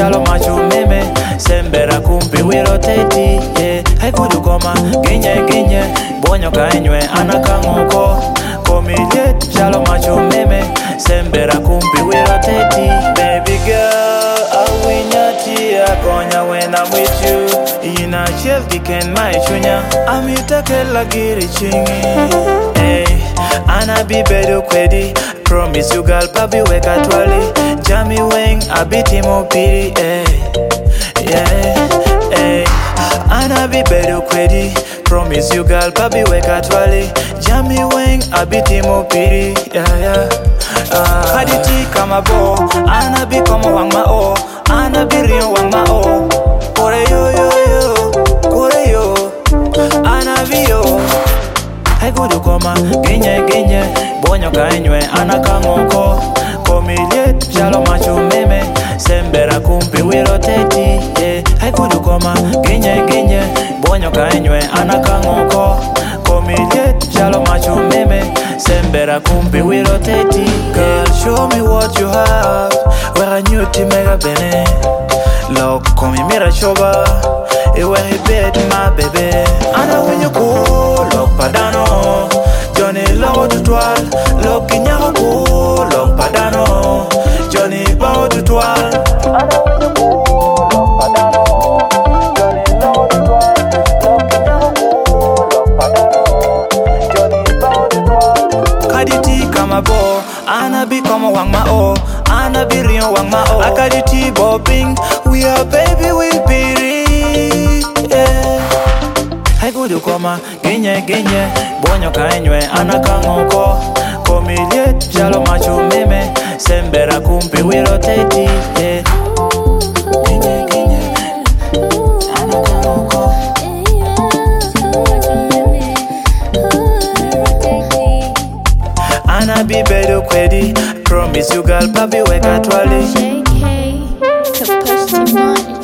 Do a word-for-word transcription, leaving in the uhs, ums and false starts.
chalo macho meme sembera kumpi wiro teti yeah. Hai kudu koma ginye ginye bonyo kainywe anakangoko komiliet chalo macho meme sembera kumpi wiro teti. Baby girl awinyati akonya when I'm with you ina chef diken mai chunya amitake lagiri chingi hey ana bi bedo kwedi promise you girl pabi weka twali jami weng abiti mo piri eh yeah eh ana bi bedo kwedi promise you girl pabi weka twali jami weng abiti mo piri yeah yeah uh, haditi kama bo ana bi kama wang ma o ana bi rio wang ma o kore yo yo yo kore yo ana bi yo hai kudu koma ginye ginye bonyo kainywe anakangoko komiliet chalo macho meme sembera kumpi wiro teti yeah. Hai kudu koma ginye ginye bonyo kainywe anakangoko komiliet chalo macho meme sembera kumpi wiro teti. Girl show me what you have where nyuti mega bene lok komi mira choba ewe hibet my baby ana wenyo ko lok padano Johnny low to twelve, look in your cool, look padano. Johnny bow to twelve. I know when you cool, look padano. Johnny low to twelve, look in your cool, look padano. Johnny bow to twelve. Kaditi kama bo, ana bi kama wang ma o, ana bi rio wang ma o. Akaditi bobbing, we are baby we be yeah. Hai kudu koma ginye ginye bonyo kainywe anakangoko komiliet chalo macho meme sembera kumpi wiro teti yeah. Ginye ginye anakangoko ana bi bedo kwedi promise you girl pabi weka twali J K to push the money.